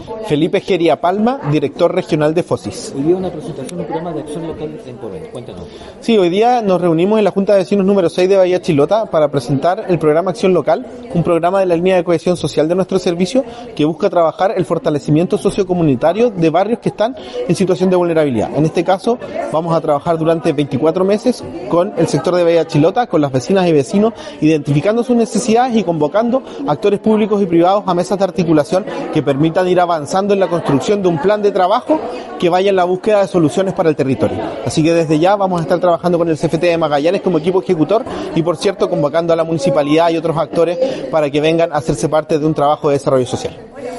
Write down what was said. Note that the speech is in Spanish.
Felipe Geria Palma, director regional de FOSIS. Hoy día una presentación, un programa de acción local en Porvenir. Cuéntanos. Sí, hoy día nos reunimos en la Junta de Vecinos número 6 de Bahía Chilota para presentar el programa Acción Local, un programa de la línea de cohesión social de nuestro servicio que busca trabajar el fortalecimiento sociocomunitario de barrios que están en situación de vulnerabilidad. En este caso, vamos a trabajar durante 24 meses con el sector de Bahía Chilota, con las vecinas y vecinos, identificando sus necesidades y convocando actores públicos y privados a mesas de articulación que permitan ir avanzando en la construcción de un plan de trabajo que vaya en la búsqueda de soluciones para el territorio. Así que desde ya vamos a estar trabajando con el CFT de Magallanes como equipo ejecutor y, por cierto, convocando a la municipalidad y otros actores para que vengan a hacerse parte de un trabajo de desarrollo social.